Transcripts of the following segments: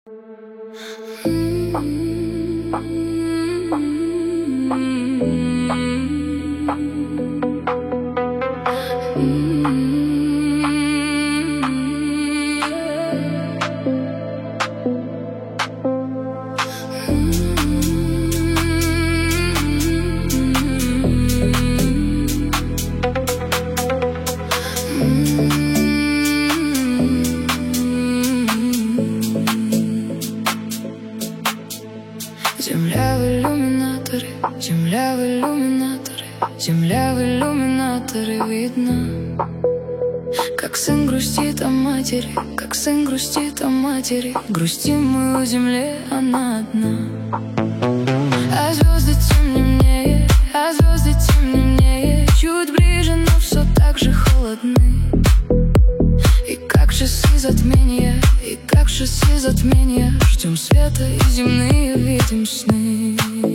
Земля в иллюминаторе, земля в иллюминаторе, земля в иллюминаторе видно, как сын грустит о матери, как сын грустит о матери. Грустим мы о земле, она одна. А звезды темнее, а звезды темнее, чуть ближе, но все так же холодны. И как часы затмения, и как часы затмения, ждем света и земные видим сны.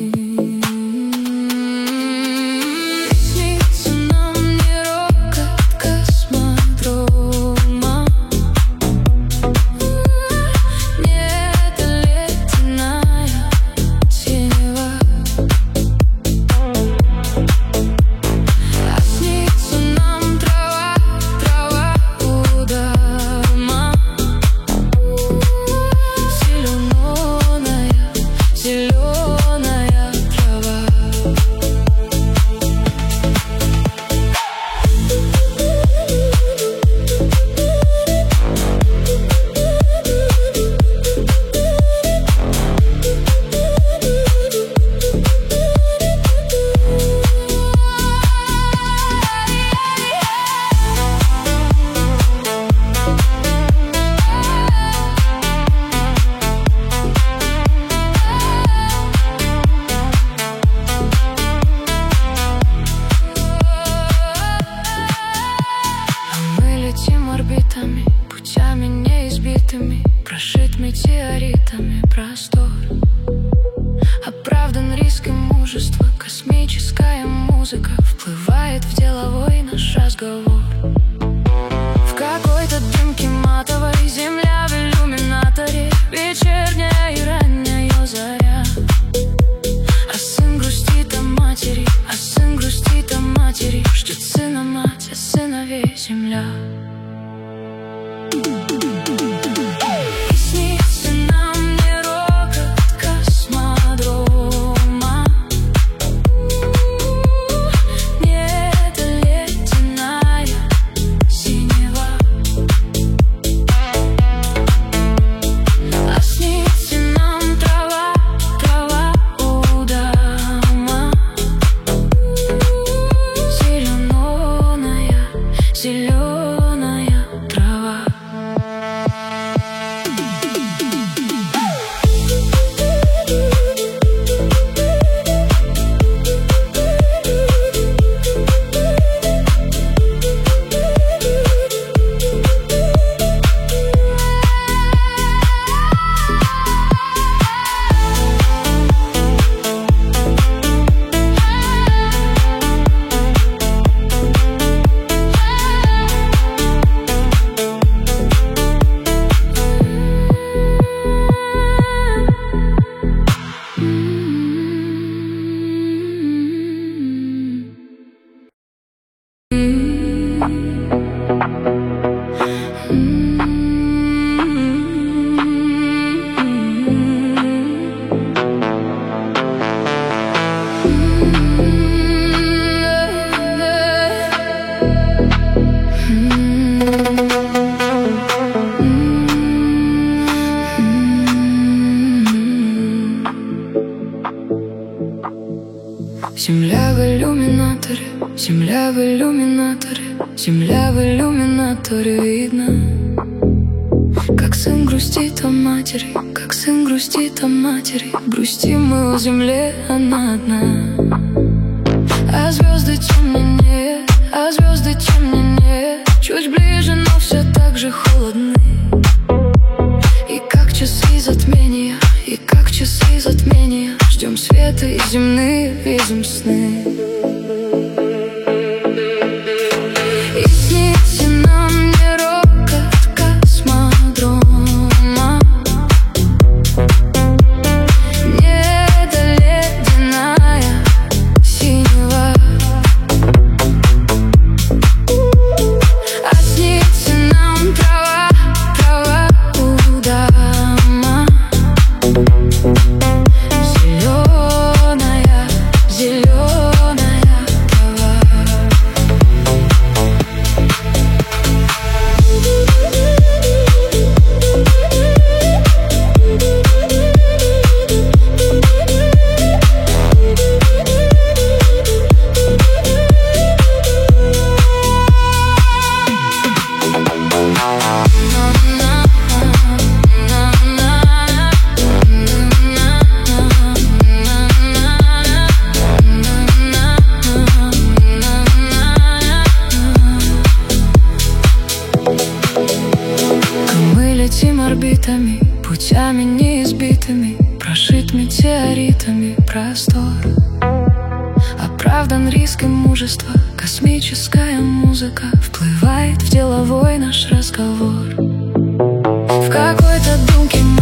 Снится нам не рокот космодрома, нет ледяная синева. А снится нам трава, трава у дома, зеленая, зеленая трава. Орбитами, путями неизбитыми, прошит метеоритами простор. Оправдан риск и мужество, космическая музыка вплывает в деловой наш разговор. В какой-то дымке матовой земля в иллюминаторе, вечерняя и ранняя заря. А сын грустит о матери, а сын грустит о матери, ждет сына мать, а сыновей земля. И снится нам не рокот космодрома, нет ледяная синева. А снится нам трава, трава у дома, зеленая, зеленая трава. Земля в иллюминаторе, земля в иллюминаторе, земля в иллюминаторе видно, как сын грустит о матери, как сын грустит о матери. Грустим мы о земле, она одна. А звезды темнее, а звезды темнее, чуть ближе, но все так же холодны. И как часы затмения, и как часы затмения, ждем света и земные видим сны. И снится нам не рокот космодрома, неизбитыми, прошит метеоритами простор. Оправдан риск и мужество, космическая музыка вплывает в деловой наш разговор. В какой-то думке